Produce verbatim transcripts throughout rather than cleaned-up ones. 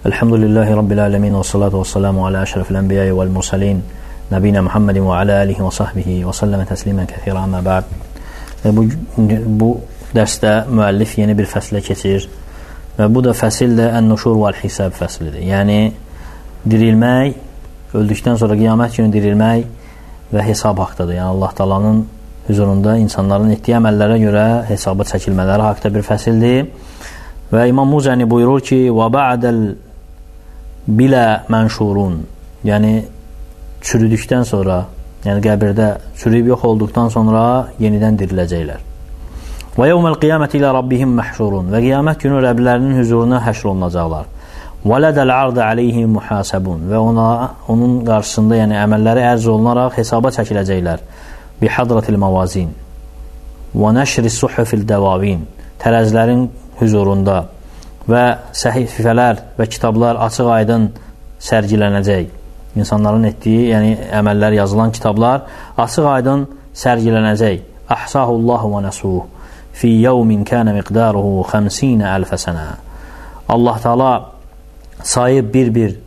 Elhamdülillahi Rabbil alemin və salatu və salamu alə əşrafil ənbiyayı vəl mursalin nəbiyyə Muhammedin və alə alihi və sahbihi və səlləmə təslimən kəthirə əmmə bə'd. Bu, bu dərsdə müəllif yeni bir fəslə keçir və bu da fəsil də ən-nuşur vəl-hisab fəslidir. Yəni dirilmək, öldükdən sonra qiyamət günü dirilmək və hesab haqqdadır. Yəni Allah Taala'nın huzurunda insanların etdiyi əməllərə görə hesaba çəkilmələri haqqda bir fəsildir. Və İmam Muzəni buyurur ki: "Və ba'dəl bilə mənşurun", yəni çürüdükdən sonra, yəni qəbirdə çürüyüb yox olduqdan sonra yenidən diriləcəklər. "Və yevməl qiyaməti ilə rabbihim məhşurun", və qiyamət günü Rəblərinin huzuruna həşr olunacaqlar. "Və lədəl ardı aleyhim muhasabun", və ona, onun qarşısında, yəni əməlləri ərz olunaraq hesaba çəkiləcəklər. "Bi hadratil mavazin və nəşris suhufil davavin", tərəzilərin huzurunda və səhifələr və kitablar açıq aydın sərgilənəcək. İnsanların etdiyi, yəni əməllər yazılan kitablar açıq aydın sərgilənəcək. "Ahsahullahu və nasuh fi yawmin kana miqdaruhu xəmsin əlf sənə". Allah Taala sayıb bir-bir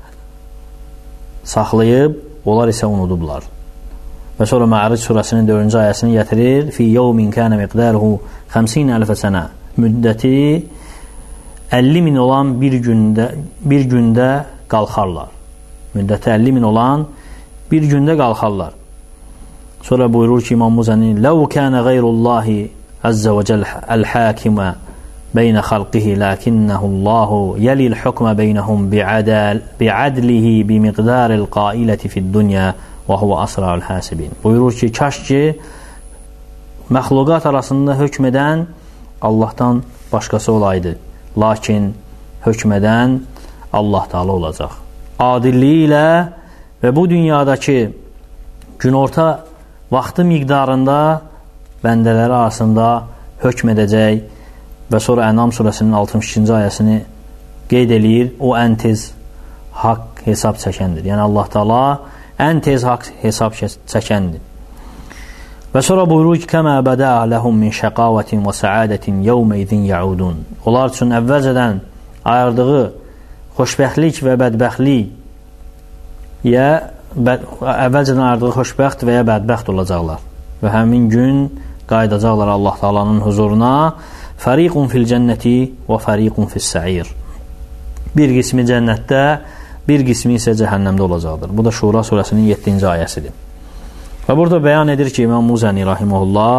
saxlayıb, onlar isə unudublar. Və sonra Mə'aric surəsinin dördüncü ayəsini gətirir. "Fi yawmin kana miqdaruhu xəmsin əlf sənə", müddəti əlli min olan bir gündə bir gündə qalxarlar. Müddəti əlli min olan bir gündə qalxarlar. Sonra buyurur ki İmam Muzəni: "Ləv kana gayrullahi azza və cəl el-hakimə beynə xalqihi lakinnəhullahu yəlil hukmə beynəhum bi'adlihi bimiqdaril qailəti fid-dunya və huvə asra'ul hasibin." Buyurur ki, kaş ki məxluqat arasında hökm edən Allahdan başqası olaydı. Lakin hökm edən Allah Taala olacaq. Adilliyi ilə və bu dünyadakı günorta vaxtı miqdarında bəndələri arasında hökm edəcək. Və sonra Ənam surəsinin altmış ikinci ayəsini qeyd eləyir. O ən tez haqq hesab çəkəndir. Yəni Allah Taala ən tez haqq hesab çəkəndir. Və sonra buyurur ki: "Kəmə bədə ləhum min şəqavətin və səadətin yevmə idin yaudun." Onlar üçün əvvəlcədən ayırdığı xoşbəxtlik və bədbəxtlik ya bəd, əvvəlcədən ayırdığı xoşbəxt və ya bədbəxt olacaqlar. Və həmin gün qayıdacaqlar Allah Taala'nın huzuruna. "Fəriqun fil cənnəti və fəriqun fis-səir." Bir qismi cənnətdə, bir qismi isə cəhənnəmdə olacaqdır. Bu da Şura surəsinin yeddinci ayəsidir. Və burada bəyan edir ki İmam Muzəni rahimehullah,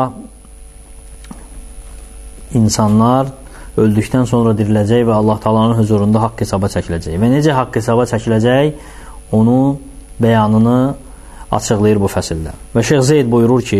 insanlar öldükdən sonra diriləcək və Allah Taala'nın huzurunda haqq hesaba çəkiləcək. Və necə haqq hesaba çəkiləcək, onun bəyanını açıqlayır bu fəsildə. Və Şeyx Zeyd buyurur ki,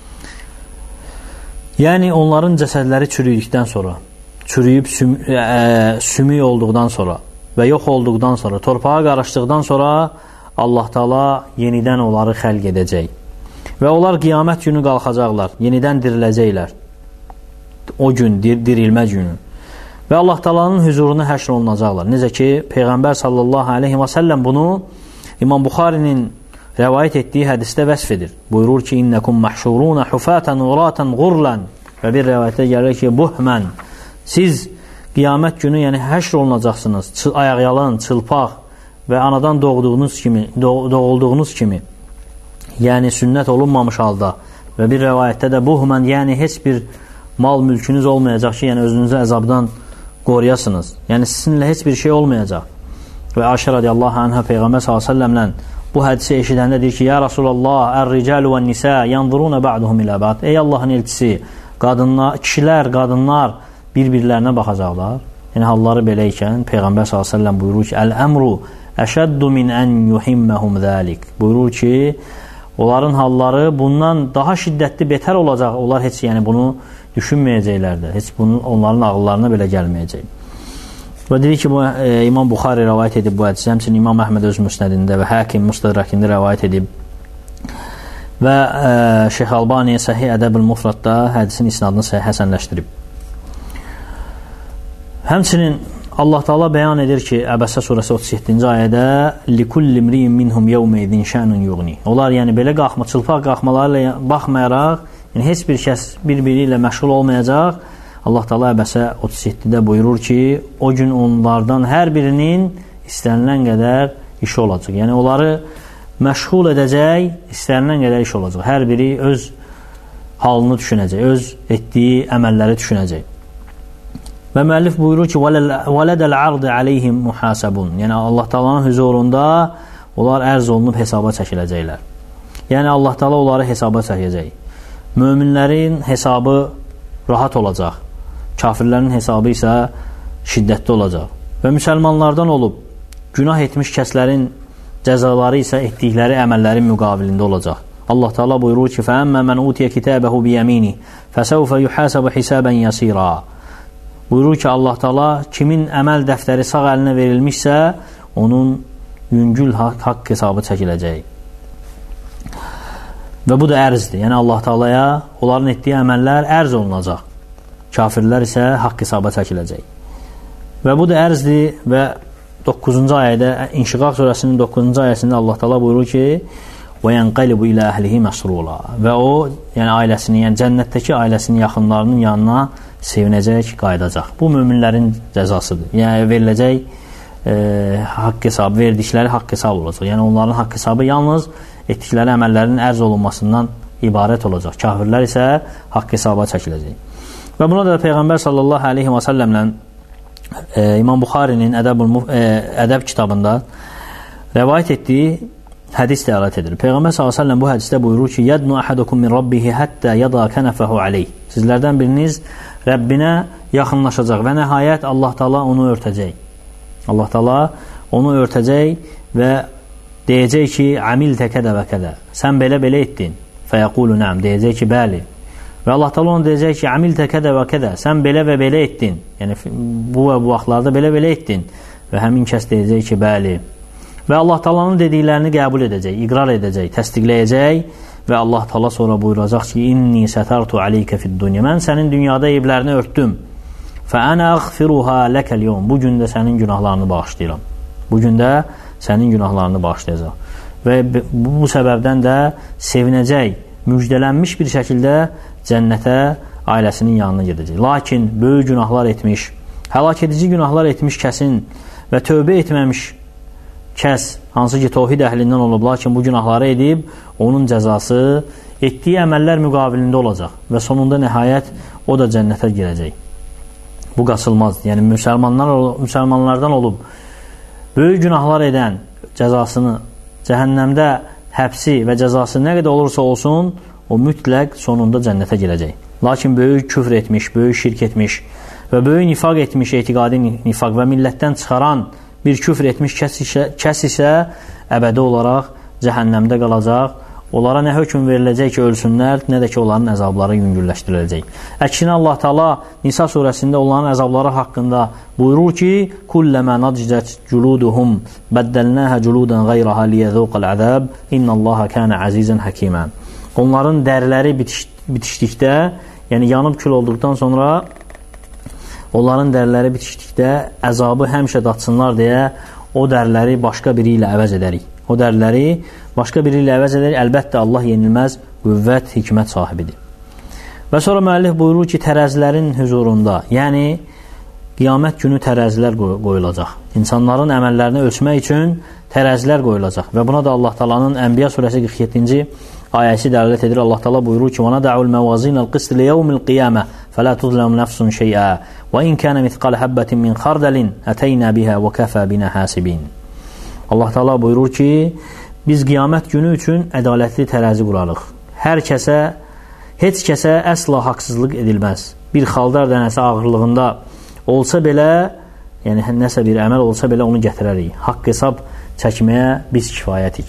yəni onların cəsədləri çürüdükdən sonra, çürüyüb süm ə, sümük olduqdan sonra və yox olduqdan sonra, torpağa qarışdıqdan sonra Allah Taala yenidən onları xəlq edəcək. Və onlar qiyamət günü qalxacaqlar, yenidən diriləcəklər. O gün, dir dirilmə günü. Və Allah Taala'nın huzuruna həşr olunacaqlar. Necə ki, Peyğəmbər sallallahu aleyhi və səlləm bunu İmam Buxarinin rəvayət etdiyi hədisdə vəsf edir. Buyurur ki: "İnnekum mahşuruna hufatan uratan ghurlan." Və bir rəvayətdə gəlir ki, "Buhman, siz qiyamət günü, yəni həşr olunacaqsınız, ayaqyalın, çılpaq və anadan doğduğunuz kimi, doğulduğunuz kimi, yəni sünnət olunmamış halda." Və bir rəvayətdə də buhman, yəni heç bir mal mülkünüz olmayacaq ki, yəni özünüzü əzabdan qoruyasınız. Yəni sizinlə heç bir şey olmayacaq. Və Ayşə radiyallahu anhə Peyğəmbər sallallahu əleyhi və səlləmlə bu hədisi eşidəndə deyir ki: "Ya Rasulullah, ər-ricalu vən-nisa yanzuruna ba'duhum ilə ba'd." Ey Allahın elçisi, qadınlar, kişilər, qadınlar bir-birlərinə baxacaqlar. Yəni halları belə ikən Peyğəmbər sallallahu əleyhi və səlləm buyurur ki: "Əl-əmru əşəddu min ən yuhimməhum zəlik." Buyurur ki, onların halları bundan daha şiddətli, betər olacaq. Onlar heç yəni bunu düşünməyəcəklərdir. Heç bunun onların ağıllarına belə gəlməyəcək. Və dedi ki, bu, e, İmam Buxari rəvayət edib bu hədisi, həmçinin İmam Əhməd öz müsnədində və Hakim Müstədrakində rəvayət edib. Və e, Şeyx Albani Səhih Ədəb-ül Mufradda hədisin isnadını həsənləşdirib. Həmçinin Allah Taala bəyan edir ki, Əbəsə surəsi otuz yeddinci ayədə: "Likulli imri'in minhum yawma idin şa'nun yughni." Onlar yəni belə qalxma, çılpaq qalxmalarına baxmayaraq, yəni heç bir kəs bir-biri ilə məşğul olmayacaq. Allah Taala Əbəsə otuz yeddidə buyurur ki, o gün onlardan hər birinin istənilən qədər işi olacaq. Yəni onları məşğul edəcək, istənilən qədər iş olacaq. Hər biri öz halını düşünəcək, öz etdiyi əməlləri düşünəcək. Və müəllif buyurur ki, وَلَدَ الْعَرْضِ عَلَيْهِمْ مُحَاسَبُونَ. Yəni Allah Taala'nın huzurunda onlar ərz olunub hesaba çəkiləcəklər. Yəni Allah Taala onları hesaba çəkəcək. Möminlərin hesabı rahat olacaq. Kafirlərin hesabı isə şiddətli olacaq. Və müsəlmanlardan olub günah etmiş kəslərin cəzaları isə etdikləri əməllərin müqabilində olacaq. Allah Taala buyurur ki, فَأَمَّا مَنْ أُوتِيَ كِتَابَهُ بِيَمِينِهِ فَسَوْفَ يُحَاسَبُ حِسَابًا يَسِيرًا. Buyurur ki, Allah Taala kimin əməl dəftəri sağ əlinə verilmişsə, onun yüngül haqq, haqq hesabı çəkiləcək. Və bu da ərzdir. Yəni Allah Taala'ya onların etdiyi əməllər ərz olunacaq. Kafirlər isə haqq hesaba çəkiləcək. Və bu da ərzdir və doqquzuncu ayədə, İnşiqaq surəsinin doqquzuncu ayəsində Allah Taala buyurur ki, وَيَنْقَلِبُ إِلَى أَهْلِهِ مَسْرُورًا. Və o, yəni ailəsinin, yəni cənnətdəki ailəsinin yaxınlarının yanına sevinəcək, qayıdacaq. Bu möminlərin cəzasıdır. Yəni veriləcək e, haqq hesabı, verdikləri haqq hesabı olacaq. Yəni onların haqq hesabı yalnız etdikləri əməllərin ərz olunmasından ibarət olacaq. Kafirlər isə haqq hesaba çəkiləcək. Və buna da Peyğəmbər sallallahu aleyhi və səlləmlə e, İmam Buxarinin ədəb, e, ədəb kitabında rəvayət etdiyi hədis dəlalət edir. Peyğəmbər sallallahu əleyhi və səlləm bu hədisdə buyurur ki: "Yadnu ahadukum min rabbihi hatta yada kanafahu alayh." Sizlərdən biriniz Rəbbinə yaxınlaşacaq və nəhayət Allah Taala onu örtəcək. Allah Taala onu örtəcək və deyəcək ki: "Amiltə kədə və kədə." Sən belə-belə etdin. Fəyəqulu na'am, deyəcək ki, bəli. Və Allah Taala ona deyəcək ki: "Amiltə kədə və kədə." Sən belə və belə etdin. Yəni bu və bu vaxtlarda belə-belə etdin. Və həmin kəs deyəcək ki, bəli. Və Allah Taala'nın dediklərini qəbul edəcək, iqrar edəcək, təsdiqləyəcək və Allah Taala sonra buyuracaq ki: "İnni satartu alayka fid-dunya." Mən sənin dünyada evlərini örtdüm. Fa ana aghfiruha lakal-yawm. Bu gün də sənin günahlarını bağışlayıram. Bu gün də sənin günahlarını bağışlayacaq. Və bu, bu səbəbdən də sevinəcək, müjdələnmiş bir şəkildə cənnətə ailəsinin yanına gedəcək. Lakin böyük günahlar etmiş, həlak edici günahlar etmiş kəsin və tövbə etməmiş kəs, hansı ki tövhid əhlindən olub, lakin bu günahları edib, onun cəzası etdiyi əməllər müqabilində olacaq və sonunda nəhayət o da cənnətə girəcək. Bu qaçılmazdır. Yəni müsəlmanlar, müsəlmanlardan olub böyük günahlar edən cəzasını, cəhənnəmdə həbsi və cəzası nə qədər olursa olsun, o mütləq sonunda cənnətə girəcək. Lakin böyük küfr etmiş, böyük şirk etmiş və böyük nifaq etmiş, etiqadi nifaq və millətdən çıxaran bir küfr etmiş kəs isə, kəs isə əbədi olaraq cəhənnəmdə qalacaq. Onlara nə hökm veriləcək ki, ölsünlər, nə də ki, onların əzabları yüngülləşdiriləcək. Əksinə Allah Taala Nisa surəsində onların əzabları haqqında buyurur ki: "Kulləmə nadcət culuduhum bəddəlnəhə culudan qeyraha liyəzuqal əzab, innallaha kana azizən həkimən." Onların dəriləri bitiş, bitişdikdə, yəni yanıb kül olduqdan sonra onların dəriləri bitişdikdə əzabı həmişə datsınlar deyə o dəriləri başqa biri ilə əvəz edərik. O dəriləri başqa biri ilə əvəz edərik. Əlbəttə Allah yenilməz qüvvət, hikmət sahibidir. Və sonra müəllif buyurur ki, tərəzilərin huzurunda, yəni qiyamət günü tərəzilər qoyulacaq. İnsanların əməllərini ölçmək üçün tərəzilər qoyulacaq. Və buna da Allah Taala'nın Ənbiya surəsi qırx yeddinci ayəsi dəlalət edir. Allah Taala buyurur ki: "Və nada'ul mawazinal qist li yawmil qiyamah fala tuzlamu nafsun şey'a və in kana mithqal habatin min khardalin atayna biha və kafa bina hasibin." Allah Taala buyurur ki, biz qiyamət günü üçün ədalətli tərəzi qurarıq. Hər kəsə, heç kəsə əsla haqsızlıq edilməz. Bir xaldar dənəsi ağırlığında olsa belə, yəni nəsə bir əməl olsa belə onu gətirərik. Haqq hesab çəkməyə biz kifayətik.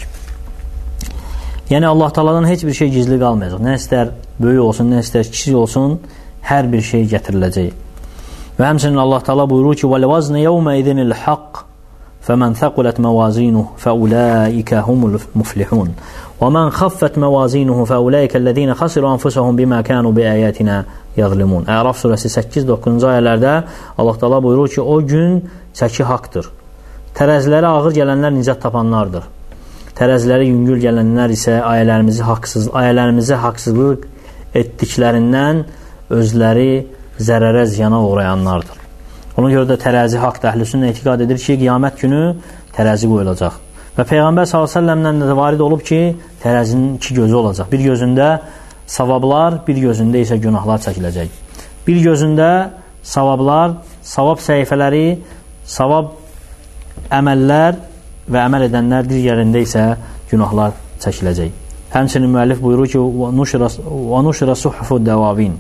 Yəni Allah Taala'dan heç bir şey gizli qalmayacaq. Nə istər böyük olsun, nə istər kiçik olsun, hər bir şey gətiriləcək. Və həmçinin Allah Taala buyurur ki: "Vel vazn yawma idinil haqq فمن ثقلت موازينه فأولئك هم المفلحون ومن خفت موازينه فأولئك الذين خسروا أنفسهم بما كانوا بآياتنا يظلمون." Əraf surəsi səkkiz doqquzuncu ayələrdə Allah Taala buyurur ki, o gün çəki haqdır. Tərəzilərə ağır gələnlər nicat tapanlardır. Tərəziləri yüngül gələnlər isə ayələrimizi haqsız, ayələrimizi haqsızlıq etdiklərindən özləri zərərə, ziyana uğrayanlardır. Ona görə də tərəzi haqdır. Əhl-i-Sünnə etiqad edir ki, qiyamət günü tərəzi qoyulacaq. Və Peyğəmbər sallallahu əleyhi və səlləmdən də varid olub ki, tərəzinin iki gözü olacaq. Bir gözündə savablar, bir gözündə isə günahlar çəkiləcək. Bir gözündə savablar, savab səhifələri, savab əməllər və əməl edənlər, digərində isə günahlar çəkiləcək. Həmçinin müəllif buyurur ki, وَنُشْرَ صُحُفُ الدَّوَابِينَ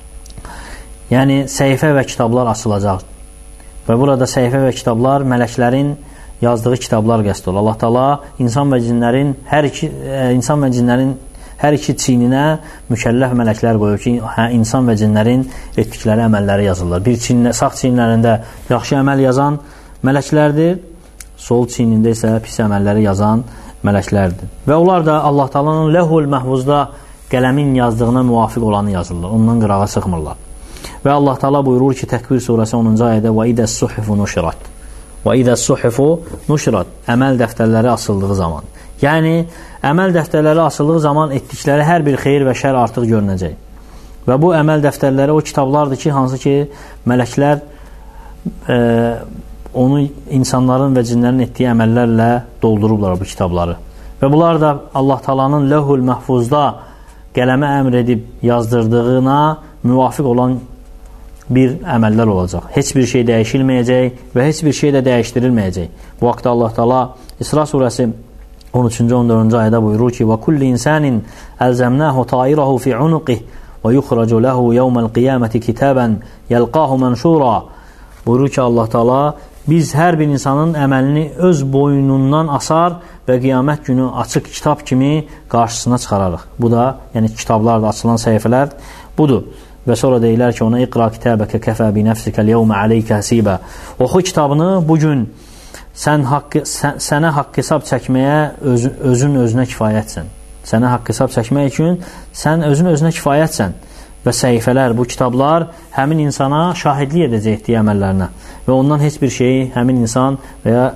Yəni, səhifə və kitablar açılacaq. Və burada səhifə və kitablar mələklərin yazdığı kitablar qəsd olur. Allah Taala insan və cinlərin hər iki e, insan və cinlərin hər iki çiyninə mükəlləf mələklər qoyur ki, hə, insan və cinlərin etdikləri əməlləri yazırlar. Bir çiyinlə, sağ çiyinlərində yaxşı əməl yazan mələklərdir, sol çiynində isə pis əməlləri yazan mələklərdir. Və onlar da Allah Taala'nın Ləhul Məhvuzda qələmin yazdığına müvafiq olanı yazırlar. Ondan qırağa çıxmırlar. Və Allah Taala buyurur ki, Təkvir surəsi onuncu ayədə və idəs-suhufu nuşrat. Və idəs-suhufu nuşrat. Əməl dəftərləri asıldığı zaman. Yəni, əməl dəftərləri asıldığı zaman etdikləri hər bir xeyir və şər artıq görünəcək. Və bu əməl dəftərləri o kitablardır ki, hansı ki, mələklər e, onu insanların və cinlərin etdiyi əməllərlə doldurublar bu kitabları. Və bunlar da Allah Taala'nın Ləhul Məhfuzda qələmə əmr edib yazdırdığına müvafiq olan bir əməllər olacaq. Heç bir şey dəyişilməyəcək və heç bir şey də dəyişdirilməyəcək. Bu vaxtda Allah Taala İsra surəsi on üçüncü on dördüncü ayədə buyurur ki: "Və kullu insanin alzamnahu ta'irahu fi 'unuqihi və yuxracu lahu yawmal qiyamati kitaban yalqahu manshura." Buyurur ki, Allah Taala biz hər bir insanın əməlini öz boynundan asar və qiyamət günü açıq kitab kimi qarşısına çıxararıq. Bu da, yəni kitablarda açılan səhifələr budur. Və sonra deyirlər ki, ona iqra kitabaka kafa bi nafsika al-yawma alayka hasiba. Oxu kitabını bu gün sən haqq sən, sənə haqq hesab çəkməyə öz, özün özünə kifayətsən. Sənə haqq hesab çəkmək üçün sən özün özünə kifayətsən. Və səhifələr, bu kitablar həmin insana şahidlik edəcək etdiyi əməllərinə. Və ondan heç bir şeyi həmin insan və ya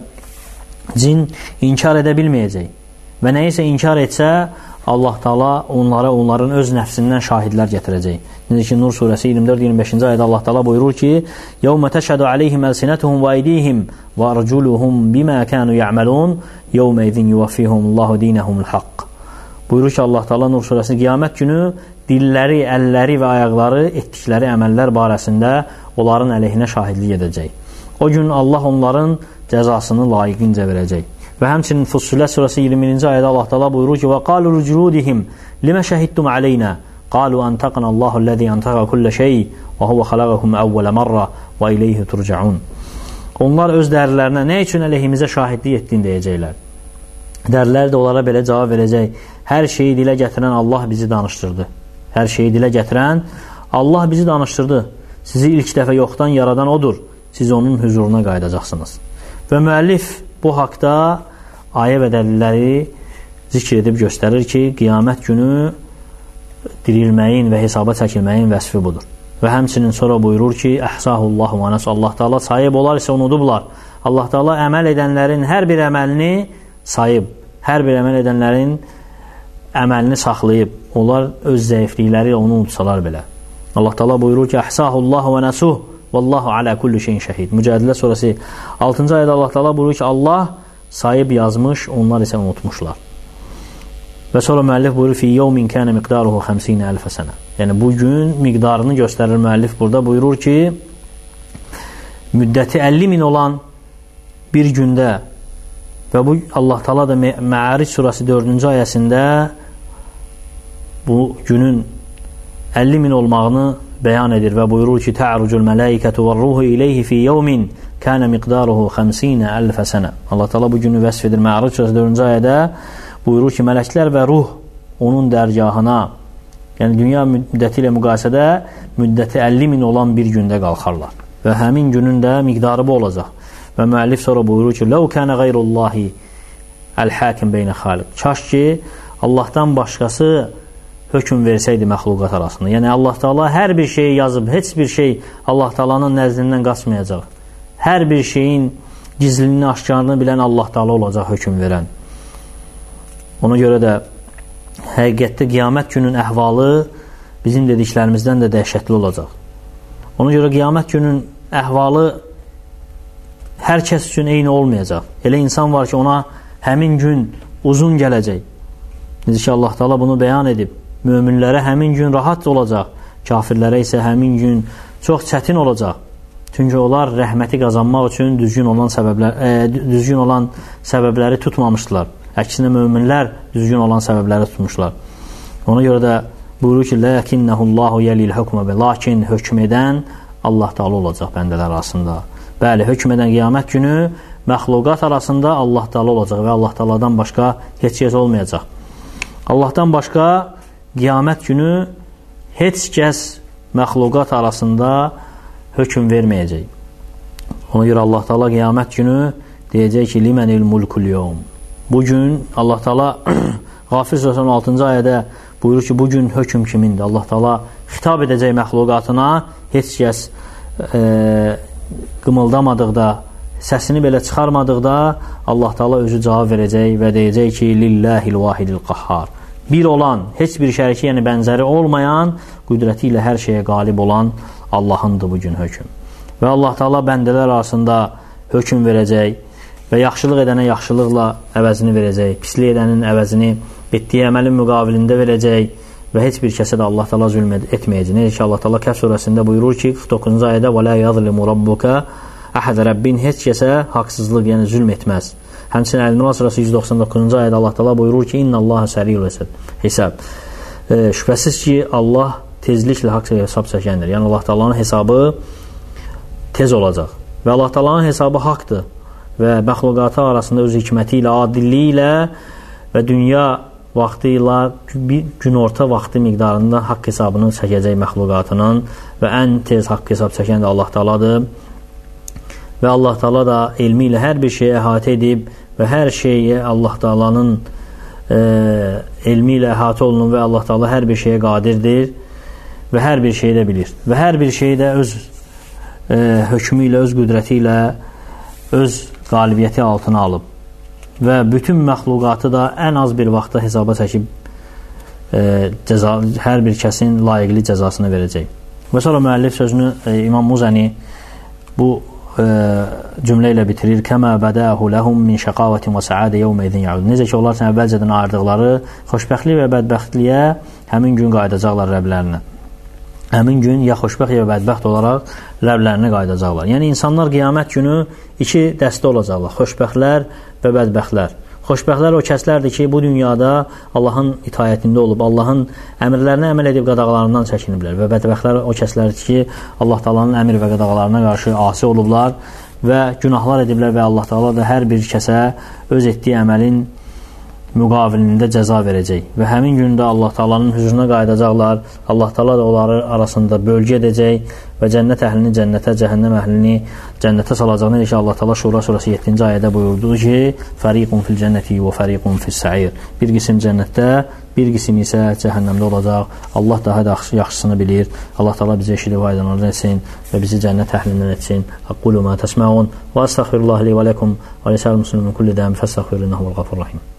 cin inkar edə bilməyəcək. Və nəyisə inkar etsə, Allah Taala onlara, onların öz nəfsindən şahidlər gətirəcək. Necə ki, Nur surəsi iyirmi dörd iyirmi beşinci ayədə Allah Taala buyurur ki: "Yawma tashhadu alayhim alsinatuhum wa aydihim wa arjuluhum bima kanu ya'malun yawma idhin yuwaffihumullahu dinahumul haqq." Buyurur ki, Allah Taala Nur surəsi qiyamət günü dilləri, əlləri və ayaqları etdikləri əməllər barəsində onların əleyhinə şahidlik edəcək. O gün Allah onların cəzasını layiqincə verəcək. Və həmçinin Fussilet surəsi iyirmi birinci ayədə Allah Taala buyurur ki: "Və qalu licudihim lima shahidtum alayna qalu antaqana Allahu allazi antaqa kull şey və huve xalaqakum awwala marra və ilayhi turcaun." Onlar öz dərilərinə nə üçün əleyhimizə şahidlik etdin deyəcəklər. Dərilər də onlara belə cavab verəcək: hər şeyi dilə gətirən Allah bizi danışdırdı. Hər şeyi dilə gətirən Allah bizi danışdırdı. Sizi ilk dəfə yoxdan yaradan odur. Siz onun huzuruna qayıdacaqsınız. Və müəllif bu haqda ayə və dəlilləri zikr edib göstərir ki, qiyamət günü dirilməyin və hesaba çəkilməyin vəsfi budur. Və həmçinin sonra buyurur ki, Əhsahullahu və nəs, Allah Taala sayıb, onlar isə unudublar. Allah Taala əməl edənlərin hər bir əməlini sayıb, hər bir əməl edənlərin əməlini saxlayıb, onlar öz zəiflikləri onu unutsalar belə. Allah Taala buyurur ki, Əhsahullahu və nəsuh vallahu ala kulli şeyin şəhid. Mücadilə surəsi altıncı ayədə Allah Taala buyurur ki, Allah sayıb yazmış, onlar isə unutmuşlar. Və sonra müəllif buyurur fi yawmin kana miqdaruhu xəmsinə əlf sənə. Yəni bu gün miqdarını göstərir müəllif burada. Buyurur ki, müddəti əlli min olan bir gündə və bu Allah Taala da Məaric surəsi dördüncü ayəsində bu günün əlli min olmağını bəyan edir və buyurur ki, ta'rucul mələikətu və ruhu ileyhi fi yawmin kana miqdaruhu xəmsinə əlf sənə. Allah Taala bu günü vəsf edir Məaric surəsi dördüncü ayədə. Buyurur ki, mələklər və ruh onun dərgahına, yəni dünya müddəti ilə müqayisədə müddəti əlli min olan bir gündə qalxarlar. Və həmin günün də miqdarı bu olacaq. Və müəllif sonra buyurur ki, "Ləv kənə qeyrullahi əl-hakim beynə xaliq." Kaş ki, Allahdan başqası hökm versəydi məxluqat arasında. Yəni Allah Taala hər bir şeyi yazıb, heç bir şey Allah Taalanın nəzdindən qaçmayacaq. Hər bir şeyin gizliliyini, aşkarını bilən Allah Taala olacaq hökm verən. Ona görə də həqiqətdə qiyamət günün əhvalı bizim dediklərimizdən də dəhşətli olacaq. Ona görə qiyamət günün əhvalı hər kəs üçün eyni olmayacaq. Elə insan var ki, ona həmin gün uzun gələcək. Necə ki, Allah Teala bunu bəyan edib. Möminlərə həmin gün rahat olacaq. Kafirlərə isə həmin gün çox çətin olacaq. Çünki onlar rəhməti qazanmaq üçün düzgün olan səbəblər, e, düzgün olan səbəbləri tutmamışdılar. Əksinə möminlər düzgün olan səbəbləri tutmuşlar. Ona görə də buyurur ki, "Lakinnehullahu yelil hukme", lakin hökm edən Allah Teala olacaq bəndələr arasında. Bəli, hökm edən qiyamət günü məxluqat arasında Allah Teala olacaq və Allah Teala'dan başqa heç kəs olmayacaq. Allahdan başqa qiyamət günü heç kəs məxluqat arasında hökm verməyəcək. Ona görə Allah Teala qiyamət günü deyəcək ki, "Limenil mulkul yevm." Bugün Allah Teala Qafir surəsinin altıncı ayədə buyurur ki, bugün hökm kimindir? Allah Teala xitab edəcək məxluqatına, heç kəs e, qımıldamadıqda, səsini belə çıxarmadıqda Allah Teala özü cavab verəcək və deyəcək ki, "Lillahil vahidil qahhar." Bir olan, heç bir şəriki, yəni bənzəri olmayan, qüdrəti ilə hər şeyə qalib olan Allahındır bugün hökm. Və Allah Teala bəndələr arasında hökm verəcək və yaxşılıq edənə yaxşılıqla əvəzini verəcək, pislik edənin əvəzini etdiyi əməlin müqabilində verəcək və heç bir kəsə də Allah Teala zülm etməyəcək. Necə ki, Allah Teala Kəhf surəsində buyurur ki, qırx doqquzuncu ayədə "Və la yazlimu rabbuka ahad", Rəbbin heç kəsə haqsızlıq, yəni zülm etməz. Həmçinin Əl-İmran surəsi yüz doxsan doqquzuncu ayədə Allah Teala buyurur ki, "İnnallaha səriyul hesab." E, şübhəsiz ki, Allah tezliklə haqq hesab çəkəndir. Yəni Allah Teala'nın hesabı tez olacaq və Allah Teala'nın hesabı haqqdır və məxluqatı arasında öz hikməti ilə, adilliyi ilə və dünya vaxtı ilə bir gün orta vaxtı miqdarında haqq hesabını çəkəcək məxluqatının və ən tez haqq hesab çəkən də Allah Teala'dır. Və Allah Teala da elmi ilə hər bir şeyi əhatə edib və hər şeyi Allah Teala'nın e, elmi ilə əhatə olunur və Allah Teala hər bir şeyə qadirdir və hər bir şeyi də bilir. Və hər bir şeyi də öz e, hökmü ilə, öz qüdrəti ilə, öz qalibiyyəti altına alıb. Və bütün məxluqatı da ən az bir vaxtda hesaba çəkib e, cəza, hər bir kəsin layiqli cəzasını verəcək. Və sonra müəllif sözünü e, İmam Muzəni bu e, cümlə ilə bitirir. "Kəmə bədəhu ləhum min şəqavətin və səadə yevmə idin ya'ud." Necə ki, onlar üçün əvvəlcədən ayırdıqları xoşbəxtlik və bədbəxtliyə həmin gün qayıdacaqlar Rəblərinə. Həmin gün ya xoşbəxt ya bədbəxt olaraq Rəblərinə qayıdacaqlar. Yəni insanlar qiyamət günü iki dəstə olacaqlar. Xoşbəxtlər və bədbəxtlər. Xoşbəxtlər o kəslərdir ki, bu dünyada Allahın itayətində olub, Allahın əmrlərinə əməl edib qadağalarından çəkiniblər. Və bədbəxtlər o kəslərdir ki, Allah Taala'nın əmr və qadağalarına qarşı asi olublar və günahlar ediblər və Allah Taala da hər bir kəsə öz etdiyi əməlin müqabilində cəza verəcək. Və həmin gündə Allah Taala'nın huzuruna qayıdacaqlar. Allah Taala da onları arasında bölgə edəcək və cənnət əhlini cənnətə, cəhənnəm əhlini cənnətə salacağını ki, Allah Taala Şura surəsi yeddinci ayədə buyurdu ki, "Fariqun fil cənnəti və fariqun fis-sa'ir." Bir qism cənnətdə, bir qism isə cəhənnəmdə olacaq. Allah daha da yaxşısını bilir. Allah Taala bizə eşidib faydalanır etsin və bizi cənnət əhlindən etsin. Aqulu ma tasma'un və estəğfirullah li və lekum və lisa'il muslimin kulli dəm fəstəğfiruhu innəhu vel-gafurur rahim.